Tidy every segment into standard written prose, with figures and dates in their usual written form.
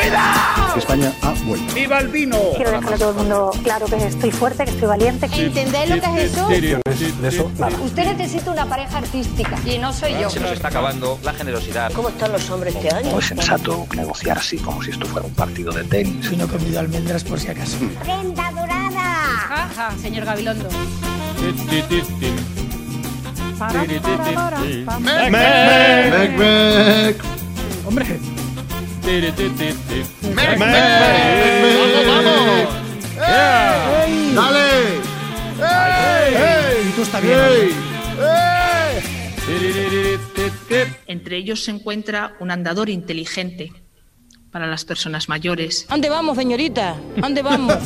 vida! España ha vuelto. ¡Viva el vino! Quiero dejarle a todo el mundo claro que estoy fuerte, que estoy valiente. ¿Entendéis lo que es eso? De eso, nada. Usted necesita una pareja artística y no soy yo. Se nos está acabando la generosidad. ¿Cómo están los hombres este año? No es sensato negociar así como si esto fuera un partido de tenis. Y no he comido almendras por si acaso. ¡Prenda dorada! Ajá, señor Gabilondo. ¡Mec! Hombre, ¡Vamos! ¡Dale! y tú está bien. Entre ellos se encuentra un andador inteligente para las personas mayores. ¿Dónde vamos, señorita? ¿Dónde vamos?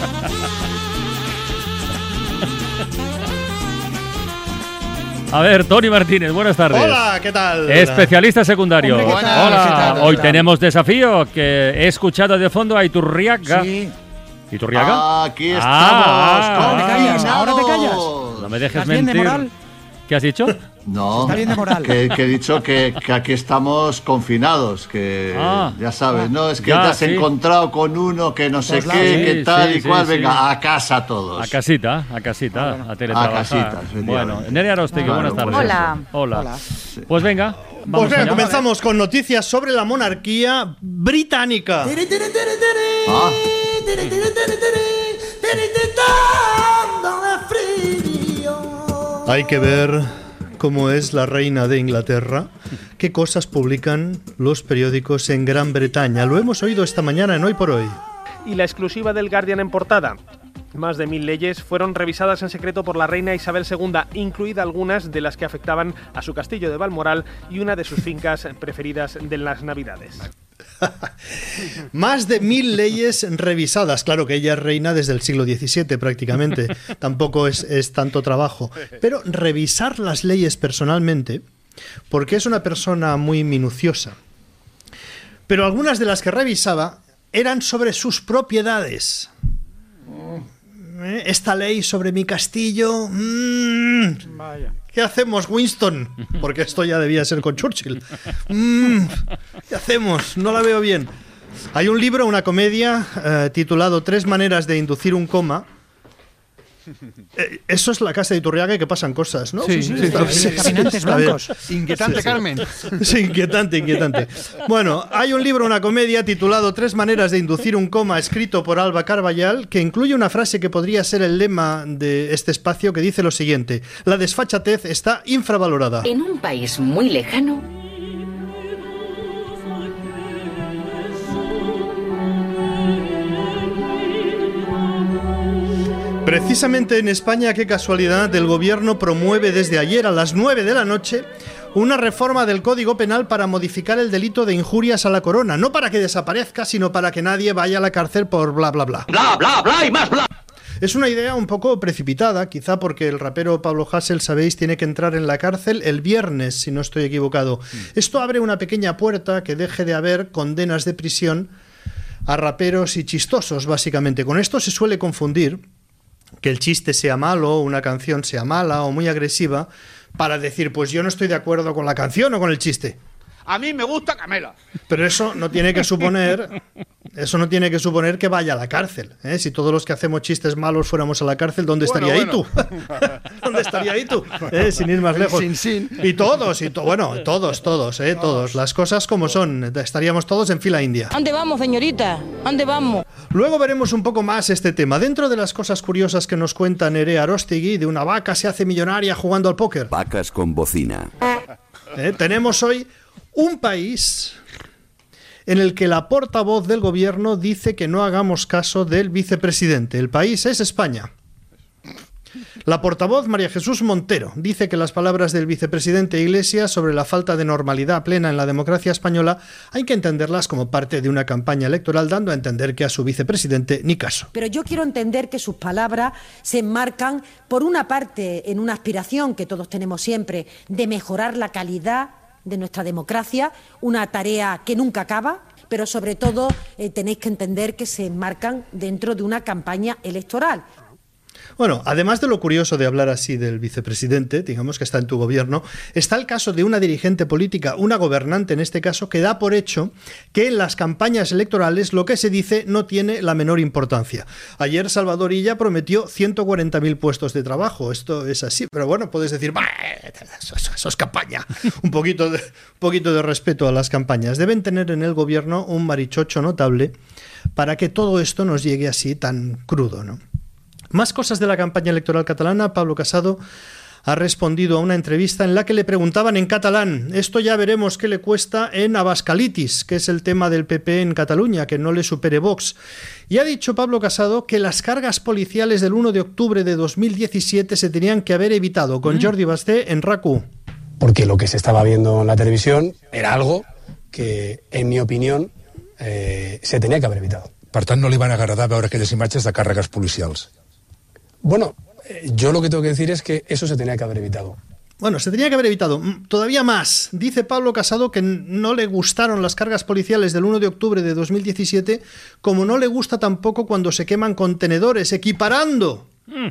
A ver, Tony Martínez, buenas tardes. Hola, ¿qué tal? Especialista secundario. Hombre, ¿qué tal? Hola. ¿Qué tal? Hoy tenemos desafío que he escuchado de fondo a Iturriaga. Sí. ¿Iturriaga? Aquí estamos. Ah, Ahora te callas, ahora te callas. No me dejes ¿Estás bien de mentir. moral? ¿Qué has dicho? No, Está bien de moral. que he dicho que aquí estamos confinados, que ya sabes, ¿no? Es que Ya, te has sí. encontrado con uno que no sé Pues qué, claro, que sí, tal sí, y cual. sí, Venga, sí. a casa todos. A casita, a teletrabajar. A casita, efectivamente. Bueno, Nerea Arostegui, Claro, buenas tardes. pues Hola. Hola. Pues venga, Pues vamos venga, allá. comenzamos con noticias sobre la monarquía británica. Ah, Hay que ver cómo es la reina de Inglaterra, qué cosas publican los periódicos en Gran Bretaña. Lo hemos oído esta mañana en Hoy por Hoy. Y la exclusiva del Guardian en portada. Más de 1000 leyes fueron revisadas en secreto por la reina Isabel II, incluidas algunas de las que afectaban a su castillo de Balmoral y una de sus fincas preferidas de las Navidades. Más de 1000 leyes revisadas. Claro que ella es reina desde el siglo XVII prácticamente. Tampoco es tanto trabajo. Pero revisar las leyes personalmente, porque es una persona muy minuciosa. Pero algunas de las que revisaba eran sobre sus propiedades. Esta ley sobre mi castillo. Vaya. ¿Qué hacemos, Winston? Porque esto ya debía ser con Churchill. ¿Qué hacemos? No la veo bien. Hay un libro, una comedia, titulado 3 maneras de inducir un coma. Eso es la casa de Iturriaga y que pasan cosas, ¿no? Sí, caminantes blancos. Inquietante, Carmen. Sí, inquietante. Bueno, hay un libro, una comedia, titulado 3 maneras de inducir un coma, escrito por Alba Carballal, que incluye una frase que podría ser el lema de este espacio, que dice lo siguiente: la desfachatez está infravalorada. En un país muy lejano, Precisamente en España, qué casualidad, el gobierno promueve desde ayer a las 9 de la noche una reforma del Código Penal para modificar el delito de injurias a la corona. No para que desaparezca, sino para que nadie vaya a la cárcel por bla, bla, bla. Bla, bla, bla y más bla. Es una idea un poco precipitada, quizá porque el rapero Pablo Hasél, sabéis, tiene que entrar en la cárcel el viernes, si no estoy equivocado. Esto abre una pequeña puerta que deje de haber condenas de prisión a raperos y chistosos, básicamente. Con esto se suele confundir que el chiste sea malo, una canción sea mala o muy agresiva, para decir, pues yo no estoy de acuerdo con la canción o con el chiste. A mí me gusta Camela. Pero eso no tiene que suponer que vaya a la cárcel, ¿eh? Si todos los que hacemos chistes malos fuéramos a la cárcel, ¿dónde estaría ahí tú? ¿Dónde estaría ahí tú? Sin ir más lejos. Y todos, todos. Las cosas como son. Estaríamos todos en fila india. ¿Dónde vamos, señorita? ¿Dónde vamos? Luego veremos un poco más este tema. Dentro de las cosas curiosas que nos cuenta Nerea Arostegui, de una vaca se hace millonaria jugando al póker. Vacas con bocina. Tenemos hoy un país en el que la portavoz del gobierno dice que no hagamos caso del vicepresidente. El país es España. La portavoz, María Jesús Montero, dice que las palabras del vicepresidente Iglesias sobre la falta de normalidad plena en la democracia española hay que entenderlas como parte de una campaña electoral, dando a entender que a su vicepresidente ni caso. Pero yo quiero entender que sus palabras se enmarcan, por una parte, en una aspiración que todos tenemos siempre de mejorar la calidad de nuestra democracia, una tarea que nunca acaba, pero sobre todo tenéis que entender que se enmarcan dentro de una campaña electoral. Bueno, además de lo curioso de hablar así del vicepresidente, digamos que está en tu gobierno, está el caso de una dirigente política, una gobernante en este caso, que da por hecho que en las campañas electorales lo que se dice no tiene la menor importancia. Ayer Salvador Illa prometió 140.000 puestos de trabajo. Esto es así, pero bueno, puedes decir, eso es campaña. Un poquito de respeto a las campañas. Deben tener en el gobierno un marichocho notable para que todo esto nos llegue así tan crudo, ¿no? Más cosas de la campaña electoral catalana. Pablo Casado ha respondido a una entrevista en la que le preguntaban en catalán. Esto ya veremos qué le cuesta en Abascalitis, que es el tema del PP en Cataluña, que no le supere Vox. Y ha dicho Pablo Casado que las cargas policiales del 1 de octubre de 2017 se tenían que haber evitado, con Jordi Basté en RAC1. Porque lo que se estaba viendo en la televisión era algo que, en mi opinión, se tenía que haber evitado. Per tant, no li van agradar veure aquelles imatges de càrregues policials. Bueno, yo lo que tengo que decir es que eso se tenía que haber evitado. Bueno, se tenía que haber evitado. Todavía más. Dice Pablo Casado que no le gustaron las cargas policiales del 1 de octubre de 2017, como no le gusta tampoco cuando se queman contenedores, equiparando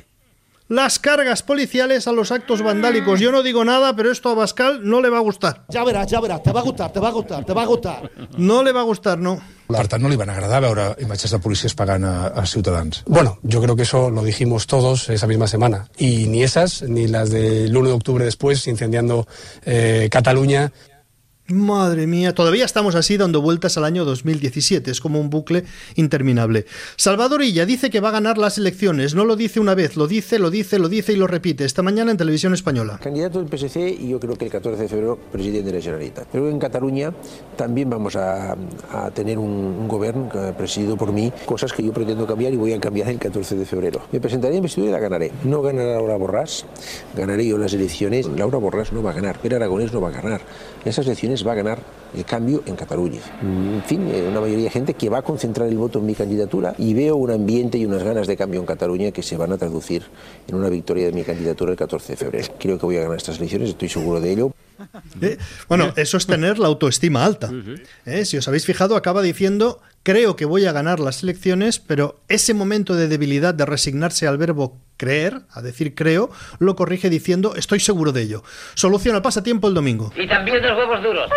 las cargas policiales a los actos vandálicos. Yo no digo nada, pero esto a Abascal no le va a gustar. Ya verás, te va a gustar. No le va a gustar, no. Per tant, no li van agradar veure imatges de policies pagant a ciutadans. Bueno, yo creo que eso lo dijimos todos esa misma semana. Y ni esas, ni las del 1 de octubre después, incendiando Cataluña. Madre mía, todavía estamos así dando vueltas al año 2017, es como un bucle interminable. Salvador Illa dice que va a ganar las elecciones, no lo dice una vez, lo dice y lo repite, esta mañana en Televisión Española. Candidato del PSC y yo creo que el 14 de febrero presidente de la Generalitat. Creo que en Cataluña también vamos a tener un gobierno presidido por mí, cosas que yo pretendo cambiar y voy a cambiar el 14 de febrero. Me presentaré en investidura y la ganaré. No ganará Laura Borràs, ganaré yo las elecciones. Laura Borràs no va a ganar, Pere Aragonès no va a ganar. Esas elecciones va a ganar el cambio en Cataluña. En fin, una mayoría de gente que va a concentrar el voto en mi candidatura y veo un ambiente y unas ganas de cambio en Cataluña que se van a traducir en una victoria de mi candidatura el 14 de febrero. Creo que voy a ganar estas elecciones, estoy seguro de ello. Bueno, eso es tener la autoestima alta. Si os habéis fijado, acaba diciendo, creo que voy a ganar las elecciones, pero ese momento de debilidad, de resignarse al verbo creer, a decir creo, lo corrige diciendo, estoy seguro de ello. Solución al pasatiempo el domingo. Y también los huevos duros.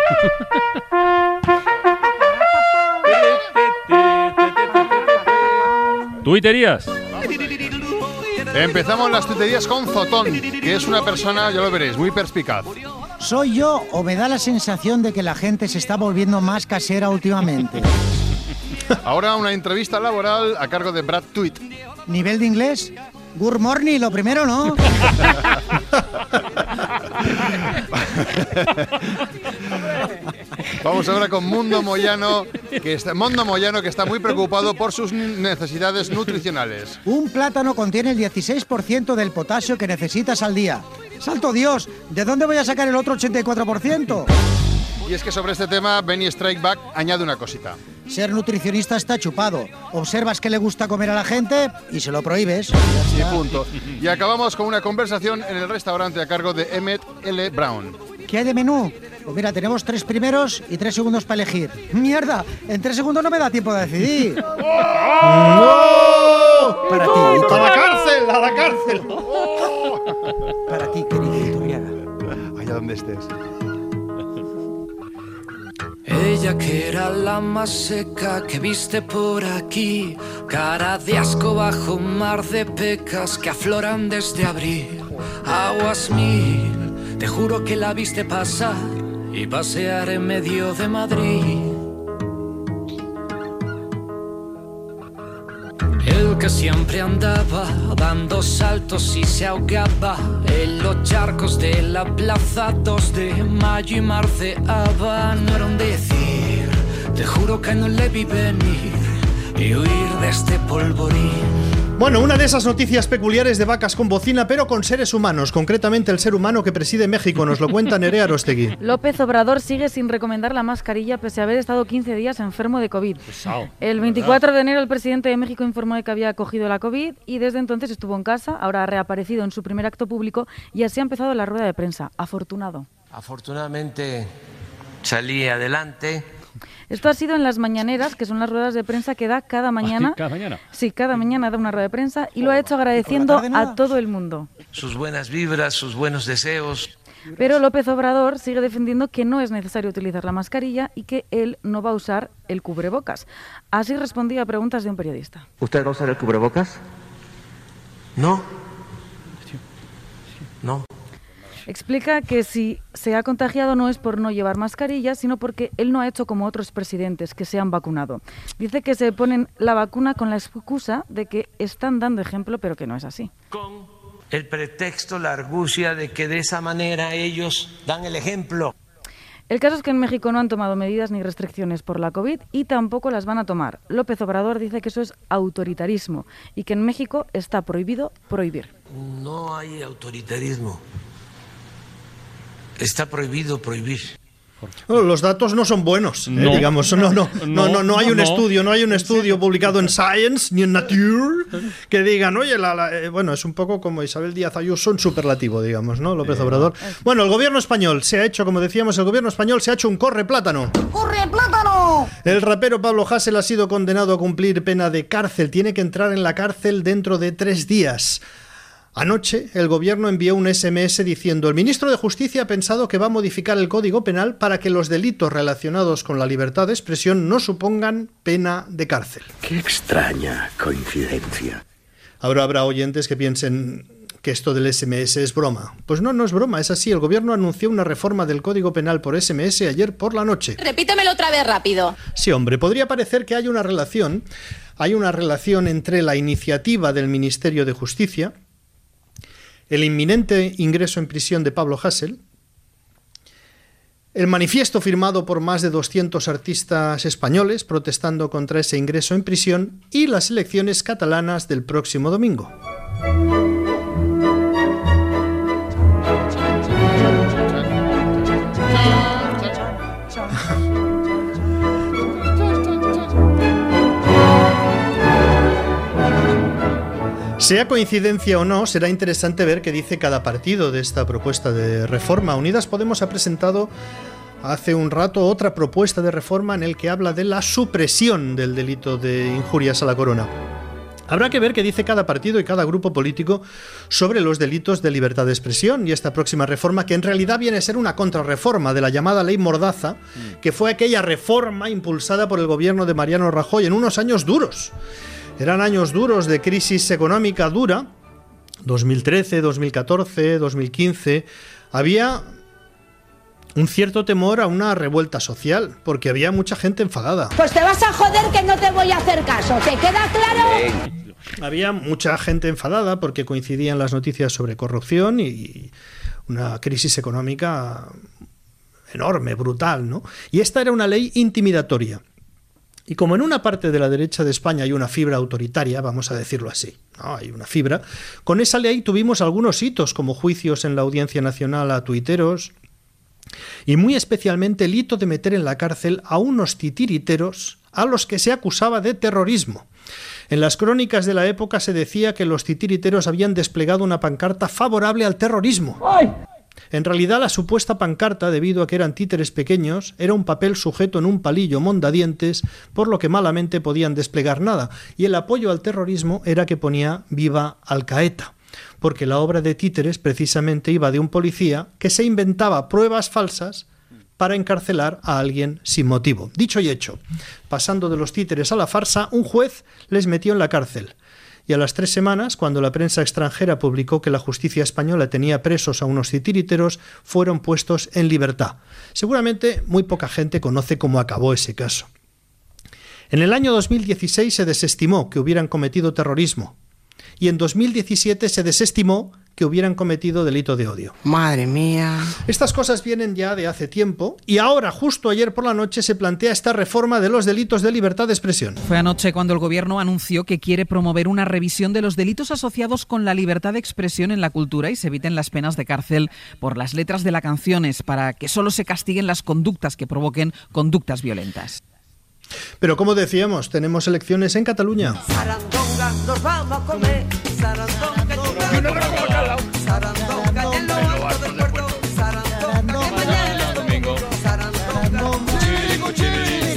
Tuiterías. Empezamos las tuiterías con Zotón, que es una persona, ya lo veréis, muy perspicaz. ¿Soy yo o me da la sensación de que la gente se está volviendo más casera últimamente? Ahora una entrevista laboral a cargo de Brad Tweet. ¿Nivel de inglés? Good morning, lo primero, ¿no? Vamos ahora con Mundo Moyano, que está muy preocupado por sus necesidades nutricionales. Un plátano contiene el 16% del potasio que necesitas al día. ¡Santo Dios! ¿De dónde voy a sacar el otro 84%? Y es que sobre este tema, Benny Strikeback añade una cosita. Ser nutricionista está chupado. Observas que le gusta comer a la gente y se lo prohíbes. Y punto. Y acabamos con una conversación en el restaurante a cargo de Emmett L. Brown. ¿Qué hay de menú? Pues mira, tenemos 3 primeros y 3 segundos para elegir. ¡Mierda! En 3 segundos no me da tiempo de decidir. ¡No! Para ti. ¡A la cárcel! ¡A la cárcel! Para ti, querido Iturriaga. Allá donde estés. Ella que era la más seca que viste por aquí, cara de asco bajo un mar de pecas que afloran desde abril. Aguas mil, te juro que la viste pasar y pasear en medio de Madrid. El que siempre andaba dando saltos y se ahogaba en los charcos de la plaza 2 de mayo y marceaba. No era un decir, te juro que no le vi venir y huir de este polvorín. Bueno, una de esas noticias peculiares de vacas con bocina, pero con seres humanos, concretamente el ser humano que preside México, nos lo cuenta Nerea Arostegui. López Obrador sigue sin recomendar la mascarilla pese a haber estado 15 días enfermo de COVID. El 24 de enero el presidente de México informó de que había cogido la COVID y desde entonces estuvo en casa, ahora ha reaparecido en su primer acto público y así ha empezado la rueda de prensa. Afortunado. Afortunadamente salí adelante. Esto ha sido en las mañaneras, que son las ruedas de prensa que da cada mañana. ¿Cada mañana? Sí, cada mañana da una rueda de prensa y lo ha hecho agradeciendo a todo el mundo. Sus buenas vibras, sus buenos deseos. Pero López Obrador sigue defendiendo que no es necesario utilizar la mascarilla y que él no va a usar el cubrebocas. Así respondía a preguntas de un periodista. ¿Usted va a usar el cubrebocas? No. No. Explica que si se ha contagiado no es por no llevar mascarilla, sino porque él no ha hecho como otros presidentes que se han vacunado. Dice que se ponen la vacuna con la excusa de que están dando ejemplo, pero que no es así. El pretexto, la argucia de que de esa manera ellos dan el ejemplo. El caso es que en México no han tomado medidas ni restricciones por la COVID y tampoco las van a tomar. López Obrador dice que eso es autoritarismo y que en México está prohibido prohibir. No hay autoritarismo. Está prohibido prohibir. Bueno, los datos no son buenos, digamos, no hay un estudio publicado en Science ni en Nature que digan, oye, bueno, es un poco como Isabel Díaz Ayuso en superlativo, digamos, ¿no? López Obrador. Bueno, el gobierno español se ha hecho, como decíamos, un corre plátano. ¡Corre plátano! El rapero Pablo Hasél ha sido condenado a cumplir pena de cárcel. Tiene que entrar en la cárcel dentro de 3 días. Anoche, el gobierno envió un SMS diciendo: el ministro de Justicia ha pensado que va a modificar el Código Penal para que los delitos relacionados con la libertad de expresión no supongan pena de cárcel. Qué extraña coincidencia. Ahora habrá oyentes que piensen que esto del SMS es broma. Pues no es broma, es así. El gobierno anunció una reforma del Código Penal por SMS ayer por la noche. Repítemelo otra vez rápido. Sí, hombre, podría parecer que hay una relación entre la iniciativa del Ministerio de Justicia, el inminente ingreso en prisión de Pablo Hasél, el manifiesto firmado por más de 200 artistas españoles protestando contra ese ingreso en prisión y las elecciones catalanas del próximo domingo. Sea coincidencia o no, será interesante ver qué dice cada partido de esta propuesta de reforma. Unidas Podemos ha presentado hace un rato otra propuesta de reforma en el que habla de la supresión del delito de injurias a la corona. Habrá que ver qué dice cada partido y cada grupo político sobre los delitos de libertad de expresión y esta próxima reforma, que en realidad viene a ser una contrarreforma de la llamada Ley Mordaza, que fue aquella reforma impulsada por el gobierno de Mariano Rajoy en unos años duros. Eran años duros de crisis económica dura, 2013, 2014, 2015. Había un cierto temor a una revuelta social, porque había mucha gente enfadada. Pues te vas a joder que no te voy a hacer caso, ¿te queda claro? Había mucha gente enfadada porque coincidían las noticias sobre corrupción y una crisis económica enorme, brutal, ¿no? Y esta era una ley intimidatoria. Y como en una parte de la derecha de España hay una fibra autoritaria, vamos a decirlo así, ¿no? Hay una fibra, con esa ley tuvimos algunos hitos, como juicios en la Audiencia Nacional a tuiteros, y muy especialmente el hito de meter en la cárcel a unos titiriteros a los que se acusaba de terrorismo. En las crónicas de la época se decía que los titiriteros habían desplegado una pancarta favorable al terrorismo. ¡Ay! En realidad, la supuesta pancarta, debido a que eran títeres pequeños, era un papel sujeto en un palillo mondadientes, por lo que malamente podían desplegar nada, y el apoyo al terrorismo era que ponía viva Al Qaeda, porque la obra de títeres precisamente iba de un policía que se inventaba pruebas falsas para encarcelar a alguien sin motivo. Dicho y hecho, pasando de los títeres a la farsa, un juez les metió en la cárcel. Y a las 3 semanas, cuando la prensa extranjera publicó que la justicia española tenía presos a unos titiriteros, fueron puestos en libertad. Seguramente muy poca gente conoce cómo acabó ese caso. En el año 2016 se desestimó que hubieran cometido terrorismo y en 2017 se desestimó que hubieran cometido delito de odio. Madre mía. Estas cosas vienen ya de hace tiempo y ahora, justo ayer por la noche, se plantea esta reforma de los delitos de libertad de expresión. Fue anoche cuando el gobierno anunció que quiere promover una revisión de los delitos asociados con la libertad de expresión en la cultura y se eviten las penas de cárcel por las letras de las canciones, para que solo se castiguen las conductas que provoquen conductas violentas. Pero como decíamos, tenemos elecciones en Cataluña. Sarandonga, nos vamos a comer. Sarandonga, sarandonga, en lo alto del puerto. Sarandonga, que mañana es domingo. Sarandonga, chiririco, chiririco.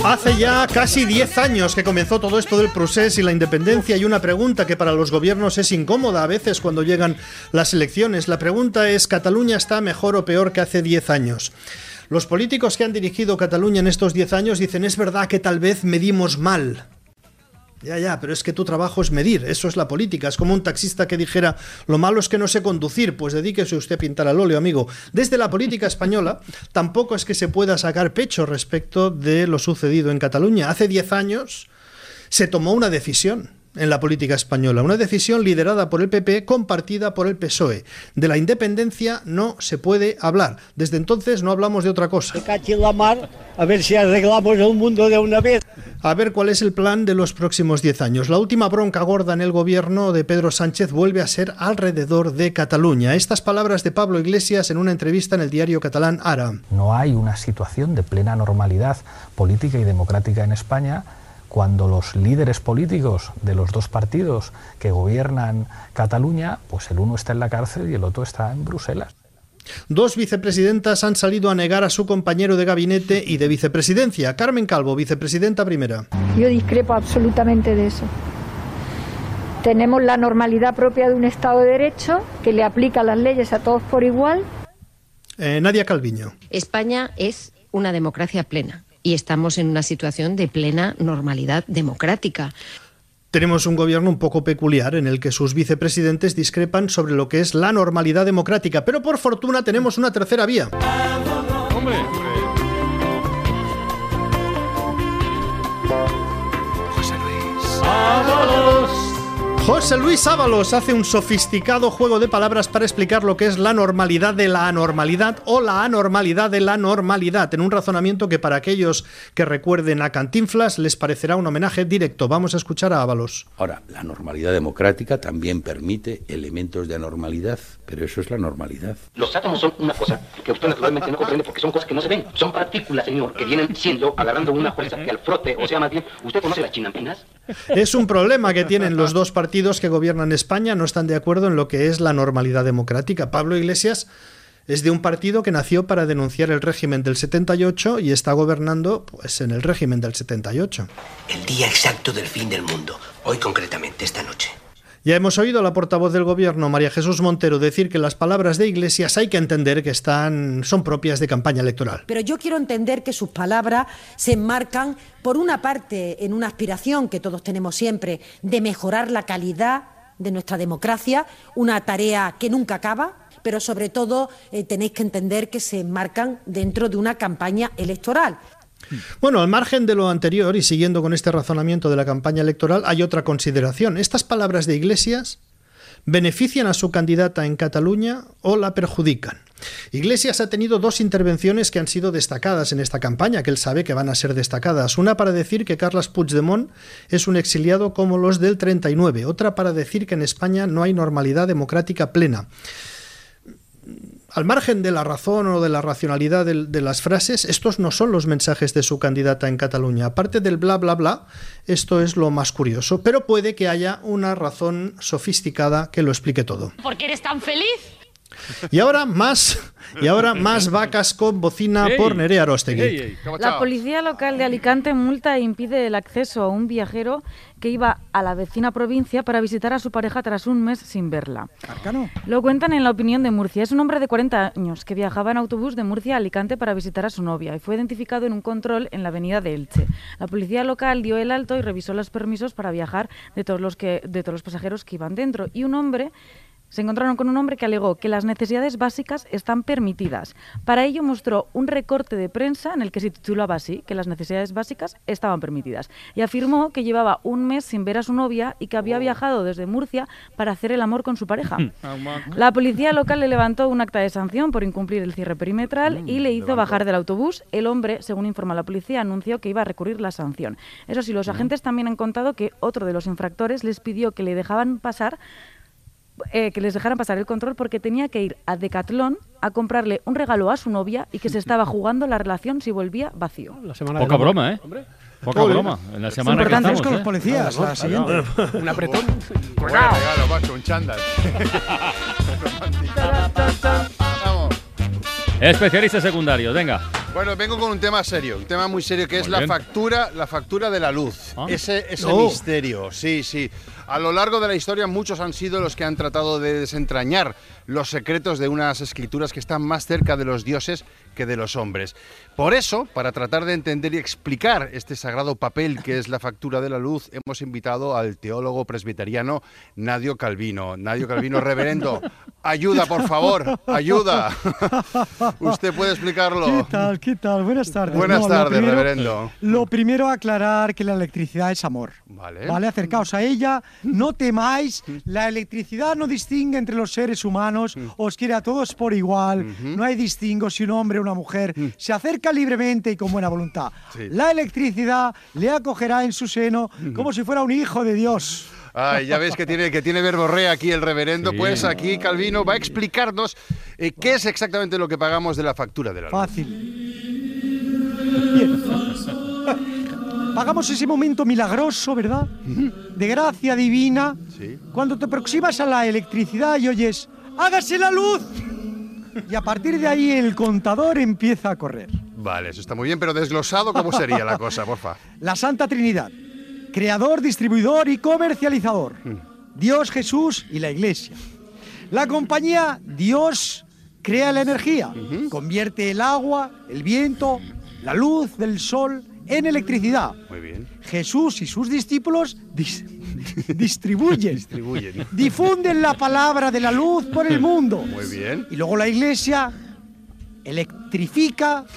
Hace ya casi 10 años que comenzó todo esto del procés y la independencia, y una pregunta que para los gobiernos es incómoda a veces cuando llegan las elecciones. La pregunta es, ¿Cataluña está mejor o peor que hace 10 años? Los políticos que han dirigido Cataluña en estos 10 años dicen, es verdad que tal vez medimos mal. Ya, pero es que tu trabajo es medir, eso es la política. Es como un taxista que dijera, lo malo es que no sé conducir, pues dedíquese usted a pintar al óleo, amigo. Desde la política española tampoco es que se pueda sacar pecho respecto de lo sucedido en Cataluña. Hace 10 años se tomó una decisión en la política española, una decisión liderada por el PP, compartida por el PSOE. De la independencia no se puede hablar. Desde entonces no hablamos de otra cosa. Me cacho en la mar, a ver si arreglamos el mundo de una vez. A ver cuál es el plan de los próximos 10 años. La última bronca gorda en el gobierno de Pedro Sánchez vuelve a ser alrededor de Cataluña. Estas palabras de Pablo Iglesias en una entrevista en el diario catalán Ara. No hay una situación de plena normalidad política y democrática en España cuando los líderes políticos de los dos partidos que gobiernan Cataluña, pues el uno está en la cárcel y el otro está en Bruselas. Dos vicepresidentas han salido a negar a su compañero de gabinete y de vicepresidencia. Carmen Calvo, vicepresidenta primera. Yo discrepo absolutamente de eso. Tenemos la normalidad propia de un Estado de Derecho que le aplica las leyes a todos por igual. Nadia Calviño. España es una democracia plena y estamos en una situación de plena normalidad democrática. Tenemos un gobierno un poco peculiar en el que sus vicepresidentes discrepan sobre lo que es la normalidad democrática, pero por fortuna tenemos una tercera vía. ¡Hombre! José Luis Ábalos. José Luis Ábalos hace un sofisticado juego de palabras para explicar lo que es la normalidad de la anormalidad o la anormalidad de la normalidad, en un razonamiento que para aquellos que recuerden a Cantinflas les parecerá un homenaje directo. Vamos a escuchar a Ábalos. Ahora, la normalidad democrática también permite elementos de anormalidad, pero eso es la normalidad. Los átomos son una cosa que usted naturalmente no comprende porque son cosas que no se ven. Son partículas, señor, que vienen siendo, agarrando una fuerza que al frote, o sea, más bien, ¿usted conoce las chinampinas? Es un problema que tienen los dos partidos que gobiernan España, no están de acuerdo en lo que es la normalidad democrática. Pablo Iglesias es de un partido que nació para denunciar el régimen del 78 y está gobernando pues en el régimen del 78. El día exacto del fin del mundo, hoy concretamente, esta noche. Ya hemos oído a la portavoz del gobierno, María Jesús Montero, decir que las palabras de Iglesias hay que entender que son propias de campaña electoral. Pero yo quiero entender que sus palabras se enmarcan, por una parte, en una aspiración que todos tenemos siempre de mejorar la calidad de nuestra democracia, una tarea que nunca acaba, pero sobre todo tenéis que entender que se enmarcan dentro de una campaña electoral. Bueno, al margen de lo anterior y siguiendo con este razonamiento de la campaña electoral, hay otra consideración. ¿Estas palabras de Iglesias benefician a su candidata en Cataluña o la perjudican? Iglesias ha tenido dos intervenciones que han sido destacadas en esta campaña, que él sabe que van a ser destacadas. Una para decir que Carles Puigdemont es un exiliado como los del 39, otra para decir que en España no hay normalidad democrática plena. Al margen de la razón o de la racionalidad de las frases, estos no son los mensajes de su candidata en Cataluña. Aparte del bla bla bla, esto es lo más curioso, pero puede que haya una razón sofisticada que lo explique todo. ¿Por qué eres tan feliz? Y ahora más vacas con bocina por Nerea Arostegui. La policía local de Alicante multa e impide el acceso a un viajero que iba a la vecina provincia para visitar a su pareja tras un mes sin verla. Arcano. Lo cuentan en La Opinión de Murcia. Es un hombre de 40 años que viajaba en autobús de Murcia a Alicante para visitar a su novia y fue identificado en un control en la avenida de Elche. La policía local dio el alto y revisó los permisos para viajar de todos los pasajeros que iban dentro. Y se encontraron con un hombre que alegó que las necesidades básicas están permitidas. Para ello mostró un recorte de prensa en el que se titulaba así, que las necesidades básicas estaban permitidas. Y afirmó que llevaba un mes sin ver a su novia y que había viajado desde Murcia para hacer el amor con su pareja. La policía local le levantó un acta de sanción por incumplir el cierre perimetral y le hizo bajar del autobús. El hombre, según informa la policía, anunció que iba a recurrir la sanción. Eso sí, los agentes también han contado que otro de los infractores les pidió que les dejaran pasar el control porque tenía que ir a Decathlon a comprarle un regalo a su novia y que se estaba jugando la relación si volvía vacío. Poca broma, ¿eh? Poca broma. En la semana que estamos, con los policías. La siguiente. Un apretón. Buen regalo, macho, un chándal. Especialistas secundarios, venga. Bueno, vengo con un tema serio, un tema muy serio, que es la factura de la luz. Ese misterio, sí. A lo largo de la historia muchos han sido los que han tratado de desentrañar los secretos de unas escrituras que están más cerca de los dioses que de los hombres. Por eso, para tratar de entender y explicar este sagrado papel que es la factura de la luz, hemos invitado al teólogo presbiteriano Nadio Calvino. Nadio Calvino, reverendo, ayuda, por favor, ayuda. ¿Usted puede explicarlo? ¿Qué tal? Buenas tardes. Buenas tardes, reverendo. Lo primero, aclarar que la electricidad es amor. Vale, acercaos a ella, no temáis, la electricidad no distingue entre los seres humanos, os quiere a todos por igual, no hay distingo si un hombre o una mujer se acerca libremente y con buena voluntad. La electricidad le acogerá en su seno como si fuera un hijo de Dios. Ay, ya ves que tiene verborrea aquí el reverendo. Sí. Pues aquí Calvino va a explicarnos qué es exactamente lo que pagamos de la factura de la luz. Fácil. Bien. Pagamos ese momento milagroso, ¿verdad? De gracia divina. Sí. Cuando te aproximas a la electricidad y oyes ¡hágase la luz! Y a partir de ahí el contador empieza a correr. Vale, eso está muy bien, pero desglosado, ¿cómo sería la cosa, porfa? La Santa Trinidad. Creador, distribuidor y comercializador. Dios, Jesús y la Iglesia. La compañía Dios crea la energía, convierte el agua, el viento, la luz del sol en electricidad. Muy bien. Jesús y sus discípulos distribuyen, difunden la palabra de la luz por el mundo. Muy bien. Y luego la Iglesia electrifica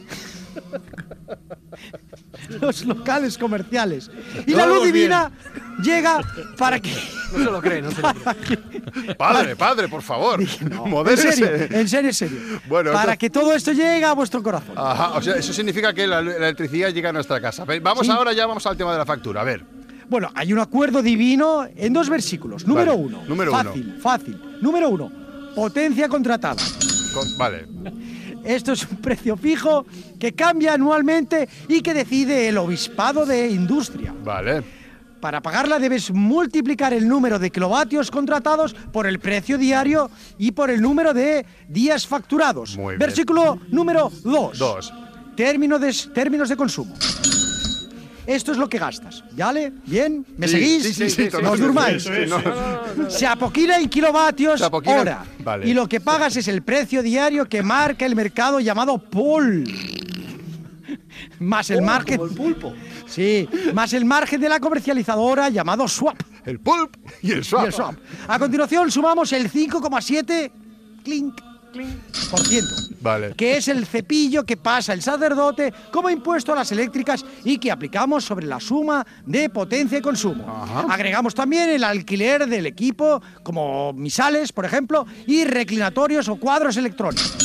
los locales comerciales. Y la luz divina llega para que... No se lo cree, no se lo cree. Padre, por favor. No, en serio. Bueno, para que todo esto llegue a vuestro corazón. Ajá, o sea, eso significa que la electricidad llega a nuestra casa. Vamos ahora al tema de la factura, a ver. Bueno, hay un acuerdo divino en 2 versículos. Número 1. Fácil. Número 1. Potencia contratada. Vale. Esto es un precio fijo que cambia anualmente y que decide el obispado de industria. Vale. Para pagarla debes multiplicar el número de kilovatios contratados por el precio diario y por el número de días facturados. Muy bien. Versículo número 2. 2. Términos de consumo. Esto es lo que gastas. ¿Vale? ¿Bien? ¿Me seguís? Sí. No os durmáis. Se apoquina en kilovatios hora. Vale. Y lo que pagas es el precio diario que marca el mercado llamado pool. Más el margen. Como el pulpo. Sí, más el margen de la comercializadora llamado swap. El pulp y el swap. A continuación sumamos el 5,7 por ciento, vale, que es el cepillo que pasa el sacerdote como impuesto a las eléctricas y que aplicamos sobre la suma de potencia y consumo. Ajá. Agregamos también el alquiler del equipo, como misales, por ejemplo, y reclinatorios o cuadros electrónicos.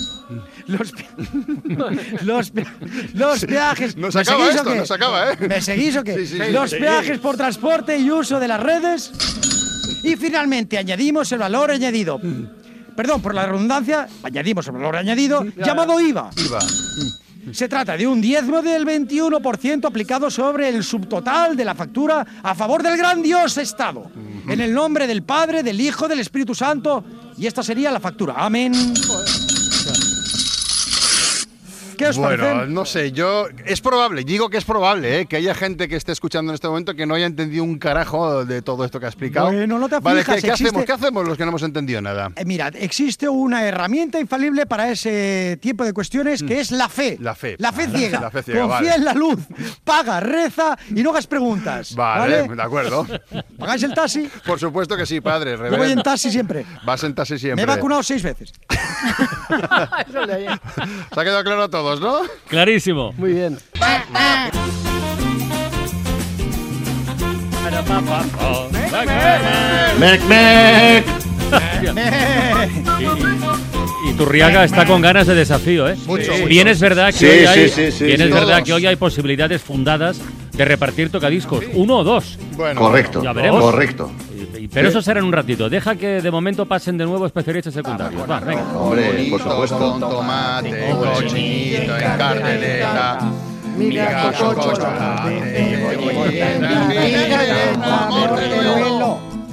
Los peajes... Nos acaba esto, nos acaba, ¿eh? ¿Me seguís o qué? Sí. Los peajes por transporte y uso de las redes. Y finalmente añadimos el valor añadido. Perdón, por la redundancia, añadimos el valor añadido llamado IVA. Se trata de un diezmo del 21% aplicado sobre el subtotal de la factura a favor del gran Dios Estado. En el nombre del Padre, del Hijo, del Espíritu Santo. Y esta sería la factura. Amén. ¿Qué os parece? Bueno, no sé, digo que es probable, que haya gente que esté escuchando en este momento que no haya entendido un carajo de todo esto que ha explicado. Bueno, no te aflijas. Vale, ¿qué hacemos los que no hemos entendido nada? Mirad, existe una herramienta infalible para ese tipo de cuestiones que es la fe. La fe ciega. La fe ciega. Confía en la luz, paga, reza y no hagas preguntas. Vale, de acuerdo. ¿Pagáis el taxi? Por supuesto que sí, padre. Yo voy en taxi siempre. Vas en taxi siempre. Me he vacunado 6 veces. Se ha quedado claro a todos, ¿no? Clarísimo. Muy bien. Y Turriaga está con ganas de desafío, ¿eh? Mucho. Bien es verdad que hoy hay posibilidades fundadas de repartir tocadiscos, 1 o 2. Bueno, correcto, ya veremos. Correcto. Pero eso será en un ratito. Deja que de momento pasen de nuevo especialistas secundarios. Va, venga. Hombre, por supuesto. Con tomate, cochinito en cartelera. Mira, chocolate,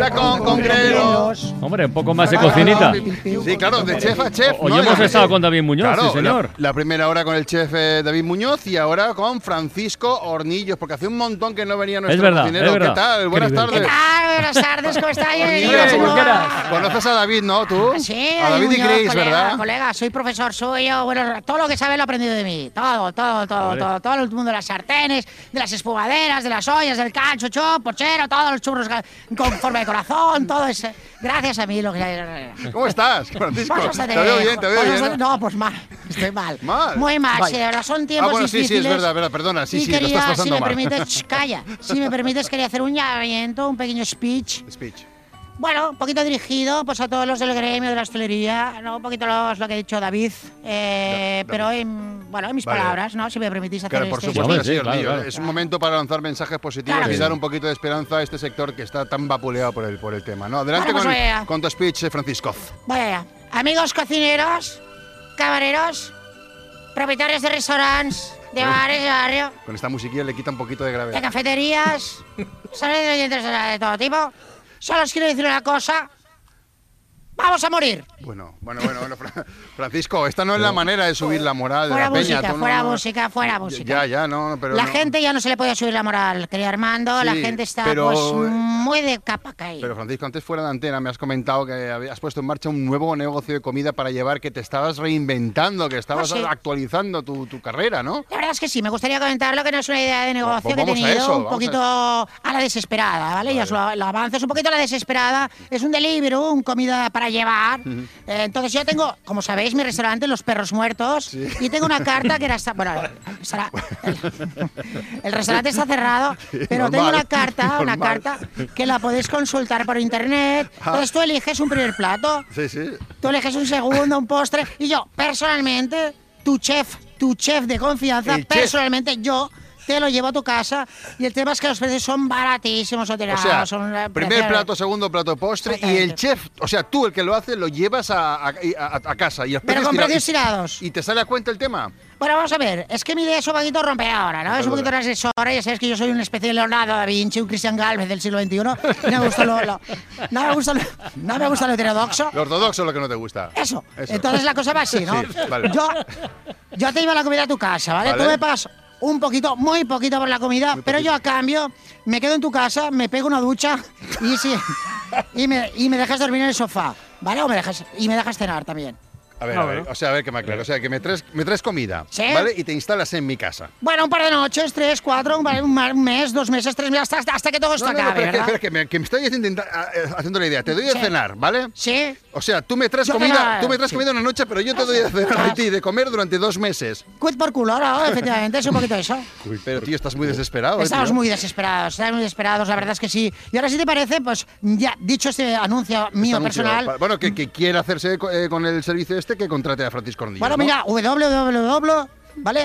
con grelos. Hombre, un poco más de cocinita. Sí, claro, de chef a chef. Hoy hemos estado con David Muñoz, claro, sí, señor. La primera hora con el chef David Muñoz y ahora con Francisco Hornillos, porque hace un montón que no venía nuestro cocinero. ¿Qué tal? Buenas tardes. ¿Qué tal? Buenas tardes, ¿cómo estáis? Conoces a David, ¿no? ¿Tú? Sí, a David Muñoz, y Grace, colega, ¿verdad? Colega, soy profesor suyo. Bueno, todo lo que sabe lo he aprendido de mí. Todo el mundo de las sartenes, de las espumaderas, de las ollas, del cancho, pochero, todos los churros con forma de corazón, todo eso. Gracias a mí lo que... ¿Cómo estás, Francisco? Pues te veo bien, te veo bien. No, pues mal, estoy mal. ¿Mal? Muy mal, sí, de verdad, son tiempos difíciles. Sí, es verdad, perdona, sí, quería, lo estás pasando si me mal. permites, calla, si me permites, quería hacer un llamamiento, un pequeño speech. Bueno, un poquito dirigido pues a todos los del gremio de la hostelería, ¿no? Un poquito lo que ha dicho David, pero en mis palabras, ¿no? Si me permitís hacer por supuesto que sí, claro. Es un momento para lanzar mensajes positivos y dar un poquito de esperanza a este sector que está tan vapuleado por el tema, ¿no? Adelante con tu speech, Francisco. Vaya, amigos cocineros, camareros, propietarios de restaurantes, de bares de barrio. Con esta musiquilla le quita un poquito de gravedad. De cafeterías, salen de oyentes de todo tipo. Solo os quiero decir una cosa. ¡Vamos a morir! Bueno, Francisco, esta no es la manera de subir la moral de la peña. Fuera música. Ya, no, pero la gente ya no se le puede subir la moral, querido Armando. Sí, la gente está muy de capa caída. Pero Francisco, antes fuera de antena me has comentado que has puesto en marcha un nuevo negocio de comida para llevar, que te estabas reinventando, que estabas actualizando tu carrera, ¿no? La verdad es que sí, me gustaría comentarlo, que no es una idea de negocio que he tenido un poquito a la desesperada, ¿vale? Ya lo avanzo, es un poquito a la desesperada. Es un delivery, un comida para llevar. Entonces yo tengo, como sabéis, mi restaurante Los Perros Muertos, y tengo una carta que era... Bueno, el restaurante está cerrado, pero tengo una carta que la podéis consultar por internet. Entonces tú eliges un primer plato, tú eliges un segundo, un postre, y yo, personalmente, tu chef de confianza, personalmente yo te lo llevo a tu casa, y el tema es que los precios son baratísimos, o sea, primer plato, segundo plato, postre, y el chef, o sea, tú el que lo hace, lo llevas a casa. Y pero con precios tirados. ¿Y te sale a cuenta el tema? Bueno, vamos a ver, es que mi idea es un poquito rompedora, ¿no? Es un poquito transgresora, ya sabes que yo soy una especie de Leonardo da Vinci, un Christian Galvez del siglo XXI, y no me gusta lo heterodoxo. Lo ortodoxo es lo que no te gusta. Eso. Entonces la cosa va así, ¿no? Sí, vale. Yo te llevo la comida a tu casa, ¿vale? Tú me pagas un poquito, muy poquito por la comida, pero yo a cambio me quedo en tu casa, me pego una ducha y me dejas dormir en el sofá, ¿vale? Y me dejas cenar también. A ver, que me aclaro. O sea, que me traes comida, ¿vale? Y te instalas en mi casa. Bueno, un par de noches, 3, 4, un mes, 2 meses, 3 meses, hasta que todo esto acabe, ¿verdad? Espera, que me estoy haciendo la idea. Te doy a cenar, ¿vale? Sí. O sea, tú me traes comida una noche, pero yo te doy a cenar a ti de comer durante 2 meses. Quid por culo, ¿no? Efectivamente, es un poquito eso. Uy, pero tío, estás muy desesperado. Estamos muy desesperados, la verdad es que sí. Y ahora, si te parece, pues ya dicho este anuncio mío personal... Bueno, que quiera hacerse con el servicio que contrate a Francisco Hornillos. Bueno, mira, ¿vale?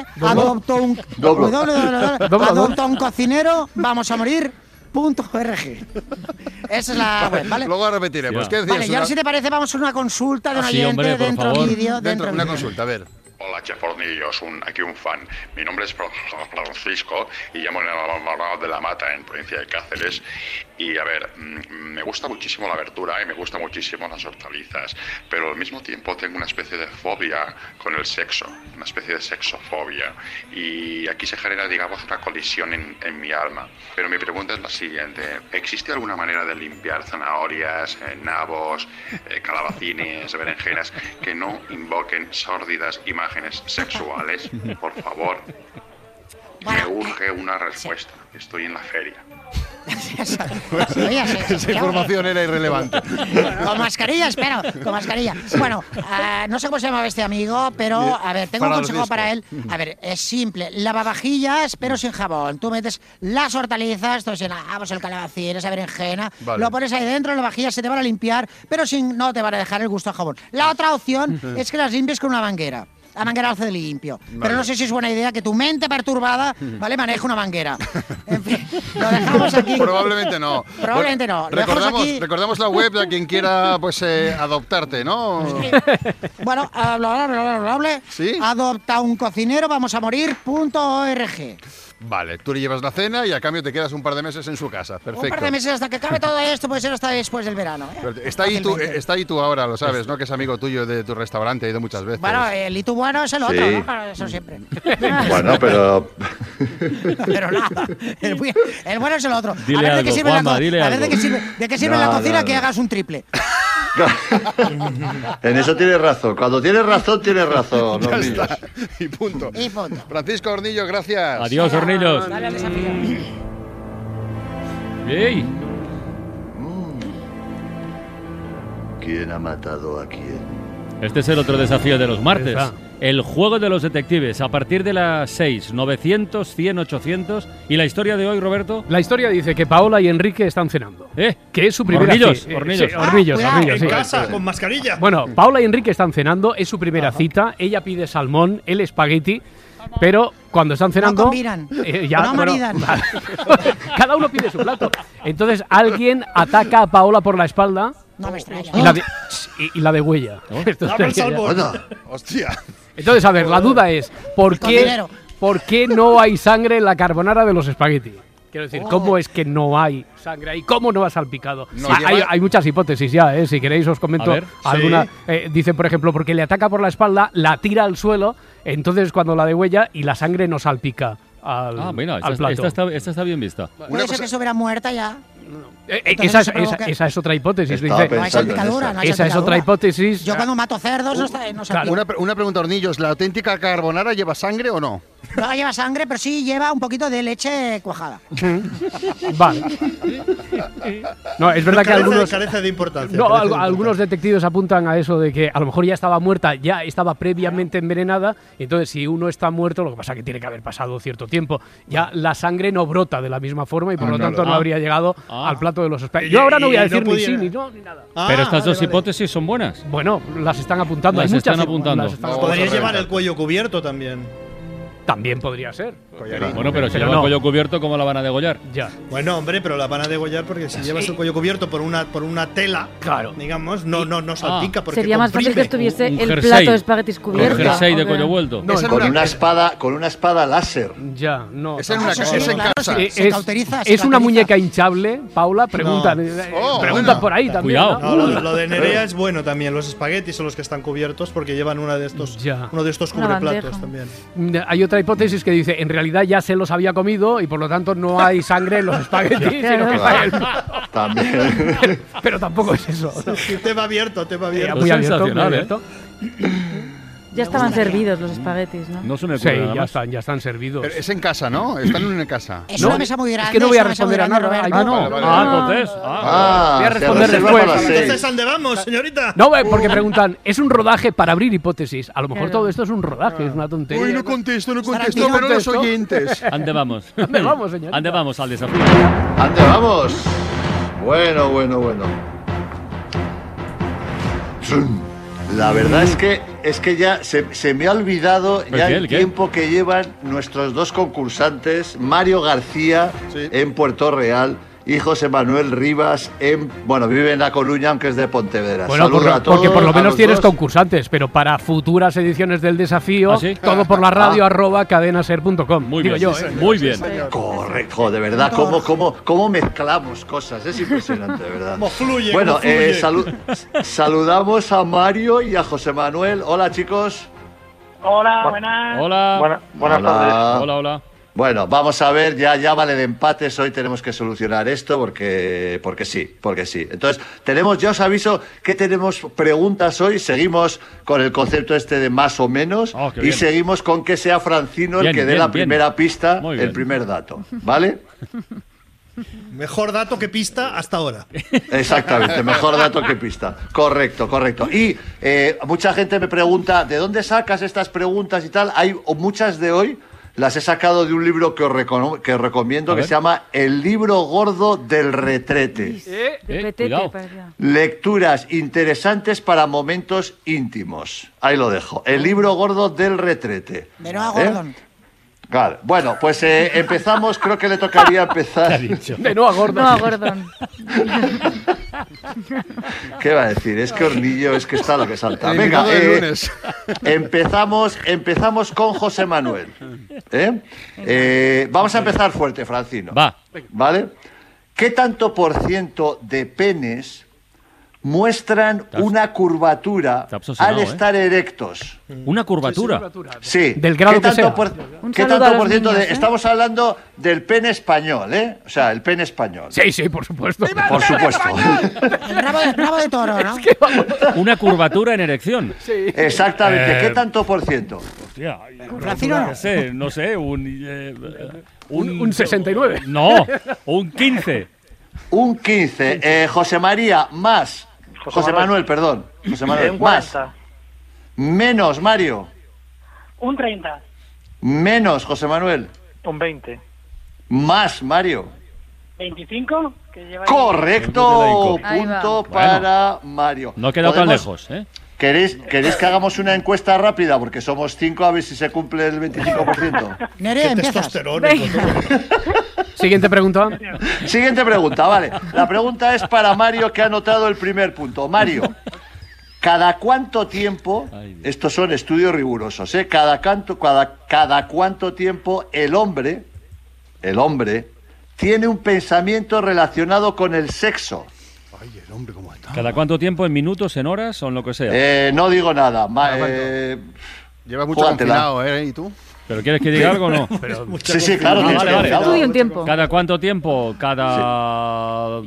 Adopta un cocinero, vamos a morir. .org. Esa es la web, ¿vale? Luego repetiremos. ¿Qué decías? Vale, y ahora si te parece vamos a una consulta de un oyente dentro vídeo. Dentro una consulta, a ver. Hola, Chef Hornillos, aquí un fan. Mi nombre es Francisco y llamo en el de la Mata, en provincia de Cáceres. Y a ver, me gusta muchísimo la verdura y me gustan muchísimo las hortalizas, pero al mismo tiempo tengo una especie de fobia con el sexo, una especie de sexofobia. Y aquí se genera, digamos, una colisión en mi alma. Pero mi pregunta es la siguiente: ¿existe alguna manera de limpiar zanahorias, nabos, calabacines, berenjenas que no invoquen sórdidas imágenes sexuales? Por favor, me urge una respuesta. Estoy en la feria. Esa información era irrelevante. Con mascarilla, espero, con mascarilla. Bueno, no sé cómo se llama este amigo, pero a ver, tengo un consejo para él. A ver, es simple: lavavajillas, pero sin jabón. Tú metes las hortalizas, pues el calabacín, esa berenjena, lo pones ahí dentro, las vajillas se te van a limpiar, pero no te van a dejar el gusto a jabón. La otra opción es que las limpies con una manguera. La manguera hace de limpio. Vale. Pero no sé si es buena idea que tu mente perturbada, ¿vale?, maneje una manguera. En fin, lo dejamos aquí. Probablemente no. Probablemente no. Recordamos la web de quien quiera adoptarte, ¿no? Sí. Bueno, ¿sí? Adopta un cocinero, vamos a morir.org. Vale, tú le llevas la cena y a cambio te quedas un par de meses en su casa. Perfecto. Un par de meses hasta que acabe todo esto, puede ser hasta después del verano. Está ahí tú ahora, lo sabes, ¿no? Que es amigo tuyo de tu restaurante, ha ido muchas veces. Bueno, el Itu bueno es el otro, Sí. ¿no? Eso siempre. Bueno, pero... Pero nada, el bueno es el otro. Dile a ver algo, de qué sirve, Juanma, dile a ver de algo. qué sirve la cocina que hagas un triple. En eso tienes razón. Cuando tienes razón, Ya Hornillos. está. Y punto. Francisco Hornillos, gracias. Adiós, Hornillos. Dale al desafío. ¡Ey! ¿Quién ha matado a quién? Este es el otro desafío de los martes. Está. El juego de los detectives. A partir de las 6, 900, 100, 800. ¿Y la historia de hoy, Roberto? La historia dice que Paola y Enrique están cenando. Que es su primera Hornillos, cita. Hornillos. Sí, Hornillos, En sí. casa, con mascarilla. Bueno, Paola y Enrique están cenando, es su primera cita. Ella pide salmón, él espagueti. Pero cuando están cenando. No combinan, no maridan. Cada uno pide su plato. Entonces alguien ataca a Paola por la espalda. No me extraña. Y la degüella. Esto Dame el sería- salmón. Hostia. Entonces, a ver, la duda es, Con dinero. ¿por qué no hay sangre en la carbonara de los espagueti? Quiero decir, ¿cómo es que no hay sangre ahí? ¿Cómo no ha salpicado? No Hay muchas hipótesis ya, si queréis os comento A ver. alguna. Sí. Dicen, por ejemplo, porque le ataca por la espalda, la tira al suelo, entonces cuando la degüella y la sangre no salpica al, Mira, al esta, plato. esta está bien vista. Puede ser que estuviera muerta ya. Esa Entonces se provoca- es otra hipótesis. Estaba Dice, No hay salpicadura, no hay esa es salpicadura. otra hipótesis. Yo cuando mato cerdos no salpica. Una pregunta, Hornillos. ¿La auténtica carbonara lleva sangre o no? No lleva sangre, pero sí lleva un poquito de leche cuajada. Vale. No, es verdad que algunos. Carece de importancia. No, carece de algunos detectives apuntan a eso de que a lo mejor ya estaba muerta, ya estaba previamente envenenada, y entonces si uno está muerto, lo que pasa es que tiene que haber pasado cierto tiempo, ya la sangre no brota de la misma forma y por lo tanto no habría llegado al plato de los espaguetis. Yo ahora no voy a decir ni sí ni no ni nada. Pero estas dos hipótesis son buenas. Bueno, las están apuntando. Las hay muchas están apuntando. las están Podrías apuntando. llevar el cuello cubierto también. También podría ser. Bueno, pero si Pero lleva no. el cuello cubierto, ¿cómo la van a degollar? Ya. Bueno, hombre, pero la van a degollar porque si llevas el cuello cubierto por una tela, claro, digamos, no salpica porque Sería más fácil que comprime. estuviese Un el jersey. plato de espaguetis cubierto. Un jersey de ¿o qué? cuello vuelto. No, Con una espada láser. Ya, no. Es en una casa, es en casa. Se cauteriza. se Es una cauteriza. muñeca hinchable, Paula, preguntan, bueno. por ahí también. Cuidado. ¿no? Lo de Nerea es bueno también. Los espaguetis son los que están cubiertos porque llevan uno de estos Ya. cubreplatos bandeja. también. Hay otra hipótesis que dice, en realidad ya se los había comido y por lo tanto no hay sangre en los espaguetis, sino que está el También. pero tampoco es eso. ¿no? Tema abierto, tema abierto. Muy abierto, muy sensacional, ¿eh? abierto. Ya estaban servidos los espaguetis, ¿no? No se me Sí, ocurre nada más. ya están servidos. Pero es en casa, ¿no? Están en una casa. Es No, una mesa muy grande. es que no voy a es una mesa muy responder a grande, nada. Roberto. No. Vale, vale. Entonces. Voy a se responder reserva después. para las seis. Entonces, ¿a dónde vamos, señorita? No, porque preguntan, es un rodaje para abrir hipótesis. A lo mejor Claro. todo esto es un rodaje, es una tontería. Uy, no contesto, Tarantino. pero los oyentes. ¿Ande vamos? ¿Dónde vamos, señorita? ¿Ande vamos al desafío? ¿Dónde vamos? Bueno. La verdad es que ya se me ha olvidado ya ¿El el qué? tiempo que llevan nuestros dos concursantes, Mario García Sí. en Puerto Real y José Manuel Rivas vive en La Coruña, aunque es de Pontevedra. Bueno, Saludos a todos, porque por lo a menos los tienes dos. concursantes, pero para futuras ediciones del desafío, ¿Ah, sí? todo por la radio @cadenaser.com. Muy Digo bien, yo, sí, ¿eh? muy bien. Correcto, de verdad, cómo mezclamos cosas, es impresionante, de verdad. Cómo fluye, Bueno, cómo fluye. saludamos a Mario y a José Manuel. Hola, chicos. Hola, buenas. Hola. Buenas tardes. Hola. Bueno, vamos a ver, ya vale de empates, hoy tenemos que solucionar esto porque sí. Entonces, ya os aviso que tenemos preguntas hoy, seguimos con el concepto este de más o menos qué y bien. seguimos con que sea Francino el Bien, que dé bien, la bien. primera pista, Muy bien. el primer dato, ¿vale? Mejor dato que pista hasta ahora. Exactamente, mejor dato que pista. Correcto. Y mucha gente me pregunta, ¿de dónde sacas estas preguntas y tal? Hay muchas de hoy, las he sacado de un libro que os recomiendo que se llama El libro gordo del retrete. De petete, cuidado. parecía. Lecturas interesantes para momentos íntimos. Ahí lo dejo. El libro gordo del retrete. De Noah Gordon. Claro. Bueno, pues empezamos. Creo que le tocaría empezar. De Noah Gordon. No, Gordon. ¿Qué va a decir? Es que Hornillo es que está lo que salta. El Venga, invitado del lunes. empezamos con José Manuel. Vamos a empezar fuerte, Francino. Va. ¿Vale? ¿Qué tanto % de penes muestran una curvatura al estar erectos? ¿Una curvatura? Sí. Del grado que sea. ¿Qué tanto por ciento de...? Estamos hablando del pene español, ¿eh? O sea, el pene español. Sí, por supuesto. Por supuesto. El rabo de toro, ¿no? Una curvatura en erección. Sí. Exactamente. ¿Qué tanto por ciento? Hostia, Francino, no sé, un 69. No, un 15. Un 15. José María, más. José Manuel, perdón. José Manuel, Un más. 40. Menos, Mario. Un 30. Menos, José Manuel. Un 20. Más, Mario. 25. Que lleva Correcto. Ahí va. Punto para Mario. No ha quedado tan ¿Podemos- lejos, ¿eh? ¿Queréis que hagamos una encuesta rápida? Porque somos 5 a ver si se cumple el 25%. Nerea, empiezas. Siguiente pregunta. Siguiente pregunta, vale. La pregunta es para Mario, que ha anotado el primer punto. Mario, ¿cada cuánto tiempo, estos son estudios rigurosos, cada cuánto tiempo el hombre tiene un pensamiento relacionado con el sexo? Ay, el hombre cómo está. ¿Cada cuánto tiempo? ¿En minutos, en horas o en lo que sea? No digo nada. Llevas mucho júgatela. confinado, ¿eh? ¿Y tú? ¿Pero quieres que diga algo o no? Sí, claro. Ah, tienes vale, que vale. decir Estudia algo. un tiempo. ¿Cada cuánto tiempo? Cada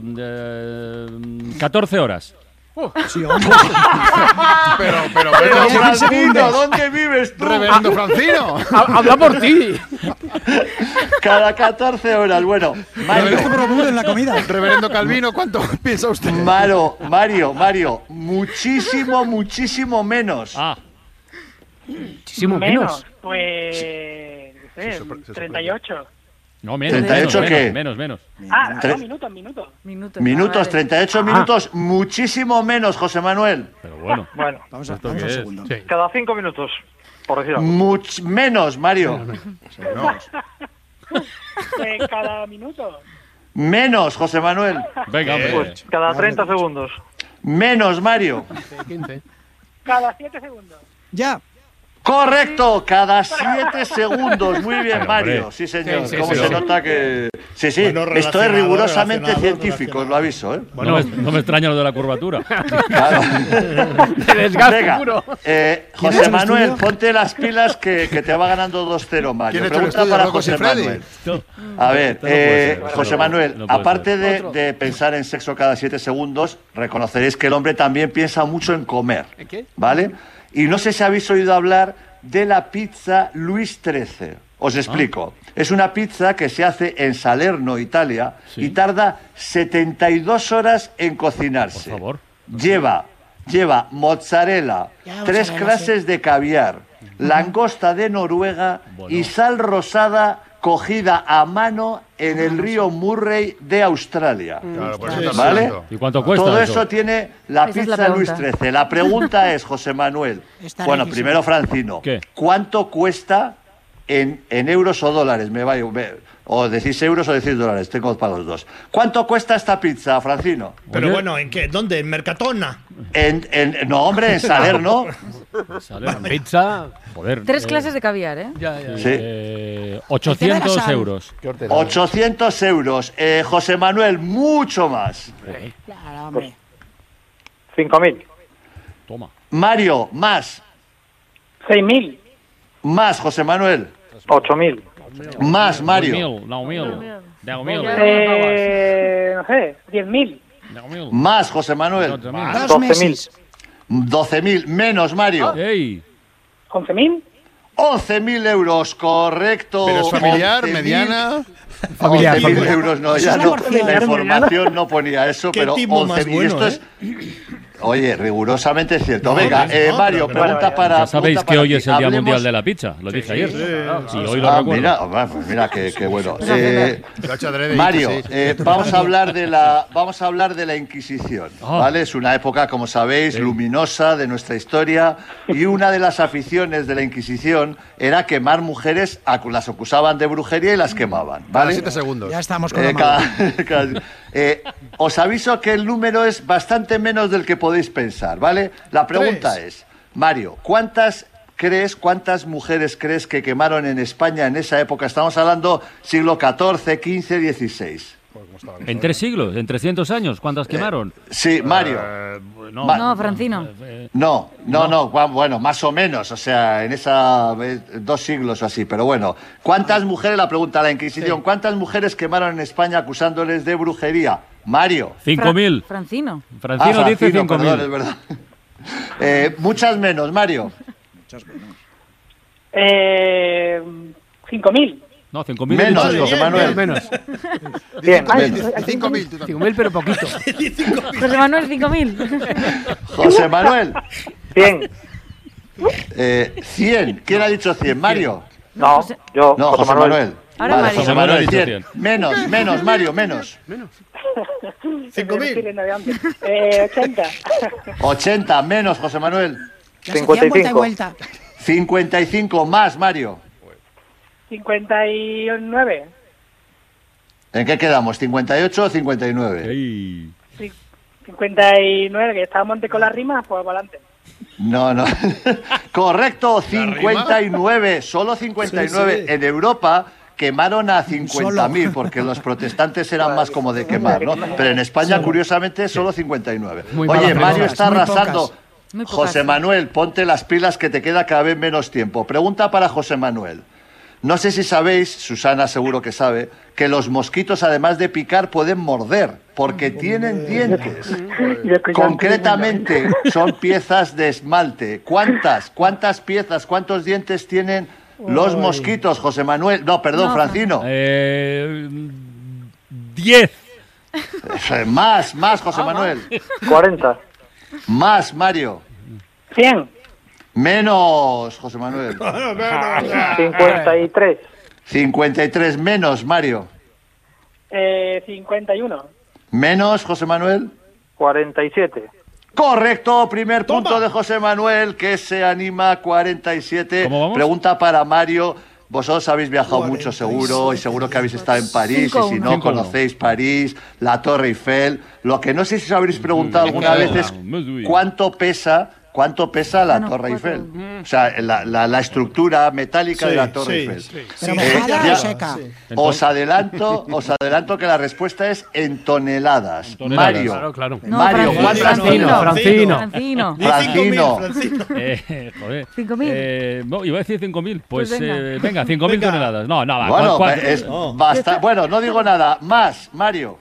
14 horas. Sí, hombre. Pero, Francino, ¿dónde vives tú? Reverendo Francino. Habla por ti. Cada 14 horas. Bueno, Mario. En la comida. Reverendo Calvino, ¿cuánto piensa usted? Mario, muchísimo menos. Muchísimo menos. Pues. No sé, 38. No, menos. 38 qué? Menos. Minutos, 38 minutos, muchísimo menos, José Manuel. Pero bueno. Bueno, Vamos a ¿Esto un qué es? segundo. Sí. cada 5 minutos, por decir algo. Menos, Mario. Cada minuto. Menos, José Manuel. Venga, hombre. Pues cada 30 segundos. Menos, Mario. 15. Cada 7 segundos. Ya. Correcto, cada 7 segundos. Muy bien, Pero, Mario. hombre. Sí, señor. Sí, ¿Cómo sí, se sí. nota que...? Sí, Bueno, esto es relacionado, rigurosamente relacionado, científico, os lo aviso, ¿eh? No me extraña lo de la curvatura. Claro. De desgaste Venga, puro. ¿Quién ha José hecho el Manuel, estudio? ponte las pilas que te va ganando 2-0, Mario. ¿Quién ha hecho el Pregunta estudio, para Rocco José Siffredi? Manuel. A ver, Esto no puede ser, José no Manuel, puede aparte de pensar en sexo cada 7 segundos, reconoceréis que el hombre también piensa mucho en comer. ¿En qué? ¿Vale? Y no sé si habéis oído hablar de la pizza Luis XIII. Os explico. Es una pizza que se hace en Salerno, Italia, y tarda 72 horas en cocinarse. Por favor. Lleva mozzarella, Ya, 3 mozzarella, clases de caviar, langosta de Noruega y sal rosada cogida a mano en el río Murray de Australia. Claro, por eso está ¿Vale? hablando. ¿Y cuánto cuesta Todo eso? eso tiene la Esa es la pizza Luis pregunta. XIII. La pregunta es, José Manuel, Está bueno, riquísimo. primero Francino, ¿Qué? ¿cuánto cuesta en euros o dólares? O decís euros o decís dólares, tengo para los dos. ¿Cuánto cuesta esta pizza, Francino? Pero Oye. bueno, ¿en qué? ¿Dónde? ¿En Mercatona? No, hombre, en Salerno. Pizza. Joder. 3 clases de caviar, ¿eh? Ya. Sí. 800 euros. 800 euros. José Manuel, mucho más. Claro, hombre. 5.000. Toma. Mario, más. 6.000. Más, José Manuel. 8.000. Más, Mario. 9.000. No sé, 10.000. Más, José Manuel. 2 meses. 12.000. Menos, Mario. ¡Ey! 11.000. 11.000 euros, correcto. Pero es familiar, 11.000. mediana. Familiar, 11.000 familiar. euros, no, Eso ya es una no. porción. La información no ponía eso, Qué pero timo más 11.000. Y bueno, esto es. Oye, rigurosamente cierto. Venga, no, Mario, pero- pregunta para. Ya sabéis pregunta que para hoy ti. es el Día Hablemos- Mundial de la Pizza. Lo dije ayer. Y hoy lo recuerdo. Mira, pues mira qué bueno. Lo ha hecho adrede, Mario, sí. vamos a hablar de la Inquisición, ¿vale? Es una época, como sabéis, luminosa de nuestra historia, y una de las aficiones de la Inquisición era quemar mujeres, las acusaban de brujería y las quemaban, Cada ¿vale? 7 segundos. Ya estamos con la mano. Os aviso que el número es bastante menos del que podéis pensar, ¿vale? La pregunta es, Mario, ¿cuántas cuántas mujeres crees que quemaron en España en esa época? Estamos hablando siglo XIV, XV, XVI. ¿En 3 siglos? ¿En 300 años? ¿Cuántas quemaron? Sí, Mario. No, Francino. No, bueno, más o menos, o sea, en 2 siglos o así, pero bueno. ¿Cuántas mujeres, la pregunta a la Inquisición, cuántas mujeres quemaron en España acusándoles de brujería? Mario. 5.000. Francino. Francino dice 5.000. Perdón, es verdad. Muchas menos, Mario. Muchas menos. 5.000. No, 5.000 menos, José Manuel. Menos. 5.000, 5.000, pero poquito. José Manuel, 5.000. José Manuel. 100. 100. ¿Quién ha dicho 100? ¿Mario? No, yo. No, José Manuel. Ahora vale, Mario. José Manuel, 100. Menos, Mario, menos. 5.000. 80. 80, menos, José Manuel. 55. 55, más, Mario. 59. ¿En qué quedamos? ¿58 o 59? 59, que estábamos con las rimas, pues para adelante. No. Correcto, 59. Solo 59. Sí. En Europa quemaron a 50.000 porque los protestantes eran más como de quemar, ¿no? Pero en España, curiosamente, solo 59. Oye, Mario está arrasando. José Manuel, ponte las pilas que te queda cada vez menos tiempo. Pregunta para José Manuel. No sé si sabéis, Susana seguro que sabe, que los mosquitos además de picar pueden morder, porque tienen dientes. Concretamente son piezas de esmalte. ¿Cuántas piezas, cuántos dientes tienen los mosquitos, José Manuel? No, perdón, Francino. 10. Más, José Manuel. 40. Más, Mario. 100. Menos, José Manuel. 53. 53 menos, Mario. 51. Menos, José Manuel. 47. Correcto, primer punto de José Manuel, que se anima 47. ¿Cómo vamos? Pregunta para Mario. Vosotros habéis viajado mucho seguro, y seguro que habéis estado en París, y si no conocéis París, la Torre Eiffel. Lo que no sé si os habréis preguntado alguna vez es cuánto pesa la Torre Eiffel. O sea, la estructura metálica de la Torre Eiffel. ¿Pero mojada o seca? Os adelanto que la respuesta es en toneladas. Mario. Claro. No, Mario, Francino. Francino. Joder. 5.000. No, iba a decir 5.000. Pues venga, 5.000 Venga. toneladas. No, va. Bueno, no digo nada. Más, Mario.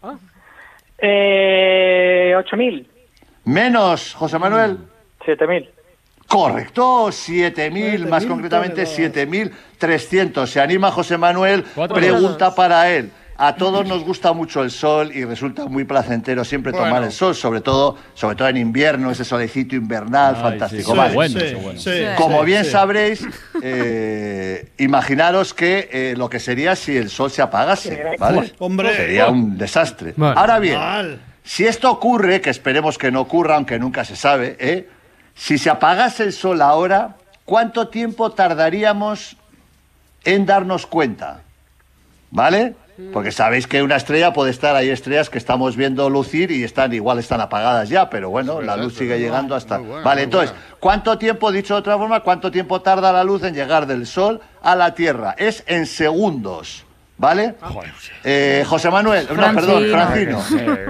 8.000. Menos, José Manuel. 7.000. Correcto, 7.000, más concretamente 7.300. Se anima José Manuel, pregunta para él. A todos nos gusta mucho el sol y resulta muy placentero siempre tomar el sol, sobre todo en invierno, ese solecito invernal, fantástico. Como bien sabréis, imaginaros que lo que sería si el sol se apagase, ¿vale? Sería un desastre. Ahora bien, si esto ocurre, que esperemos que no ocurra, aunque nunca se sabe, si se apagase el sol ahora, ¿cuánto tiempo tardaríamos en darnos cuenta? ¿Vale? Porque sabéis que una estrella puede estar, hay estrellas que estamos viendo lucir y igual están apagadas ya, pero bueno, la luz sigue llegando hasta... Vale, entonces, ¿cuánto tiempo, dicho de otra forma, cuánto tiempo tarda la luz en llegar del sol a la Tierra? Es en segundos, ¿vale? José Manuel, Francino.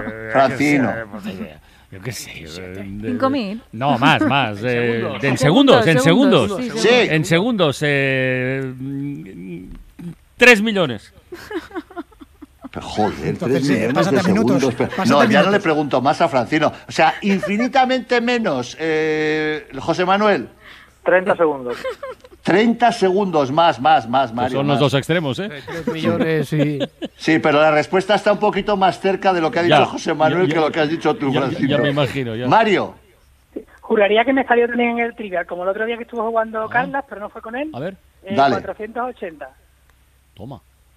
Yo qué sé. 5.000. No, más. En segundos. Sí. En segundos. 3 millones. Pero joder, 3 millones de segundos. No, ya no le pregunto más a Francino. O sea, infinitamente menos. José Manuel. 30 segundos. 30 segundos más, Mario. Son los dos extremos, 3 millones, sí. Sí, pero la respuesta está un poquito más cerca de lo que ha dicho José Manuel que lo que has dicho tú, Francino. Ya me imagino. Mario. Juraría que me salió también en el trivial, como el otro día que estuvo jugando Carlas, pero no fue con él. A ver. Dale. 480. Toma.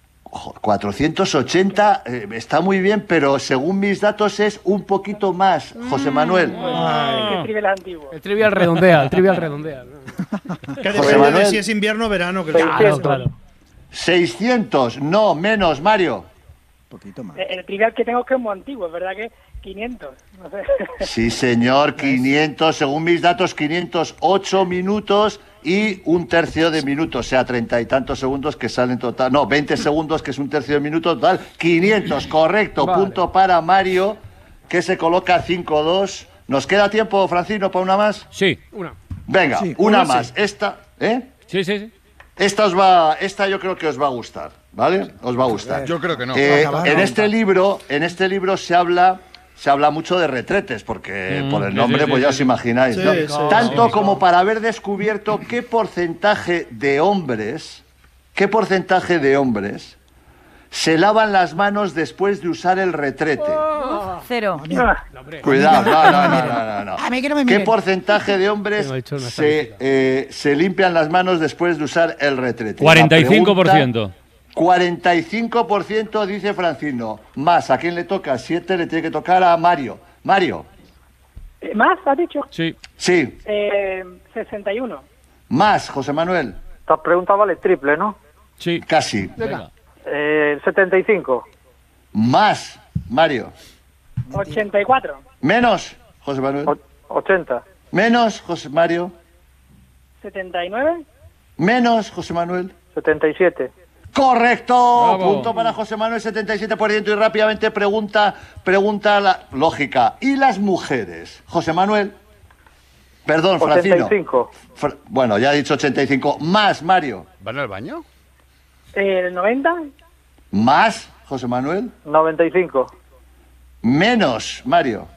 480 está muy bien, pero según mis datos es un poquito más, José Manuel. El trivial antiguo. El trivial redondea. Que depende de si es invierno o verano. Claro. 600, no, menos, Mario. Poquito más. El trivial que tengo que es muy antiguo, es verdad que 500. No sé. Sí, señor, 500, según mis datos, 508 minutos y un tercio de minuto, o sea, 30 y tantos segundos que salen total. No, 20 segundos, que es un tercio de minuto total. 500, correcto. Vale. Punto para Mario, que se coloca 5-2. ¿Nos queda tiempo, Francino, para una más? Sí. Una. Venga, sí, una más. Sí. Esta, Sí. Esta yo creo que os va a gustar, ¿vale? Os va a gustar. Yo creo que no. En este libro se habla mucho de retretes, porque por el nombre pues ya os imagináis, ¿no? Tanto como para haber descubierto qué porcentaje de hombres se lavan las manos después de usar el retrete. 0. Cuidado, no. A mí que no me ¿Qué miren. porcentaje de hombres se limpian las manos después de usar el retrete? 45%. 45% dice Francino. Más, ¿a quién le toca? 7 le tiene que tocar a Mario. Mario. ¿Más, has dicho? Sí. 61. Más, José Manuel. Esta pregunta vale triple, ¿no? Sí. Casi. Venga. 75. Más, Mario. 84. Menos, José Manuel. 80. Menos, José Mario. 79. Menos, José Manuel. 77. ¡Correcto! Bravo. Punto para José Manuel, 77%. Y rápidamente pregunta la lógica. ¿Y las mujeres? José Manuel. Perdón, Francino. 85. Bueno, ya he dicho 85. Más, Mario. ¿Van al baño? 90. Más, José Manuel. 95. Menos, Mario.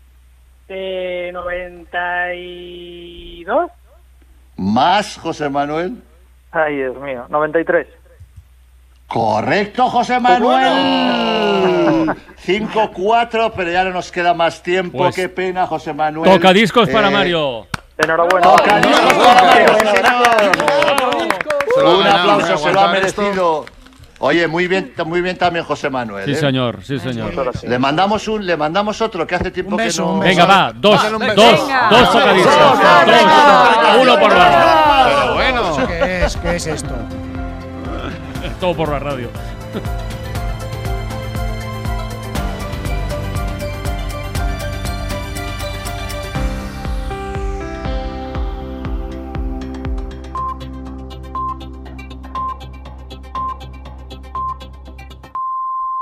92. Más, José Manuel. Ay, Dios mío. 93. Correcto, José Manuel. 5-4, pero ya no nos queda más tiempo. Pues, qué pena, José Manuel. Tocadiscos para Mario. Enhorabuena. Tocadiscos para Mario, Un aplauso, se lo ha merecido. Oye, muy bien también José Manuel. Sí, señor, sí, señor. Le mandamos otro, que hace tiempo que no. Venga, va, dos tocadiscos. Uno por la radio. Pero bueno. ¿Qué es esto? Todo por la radio.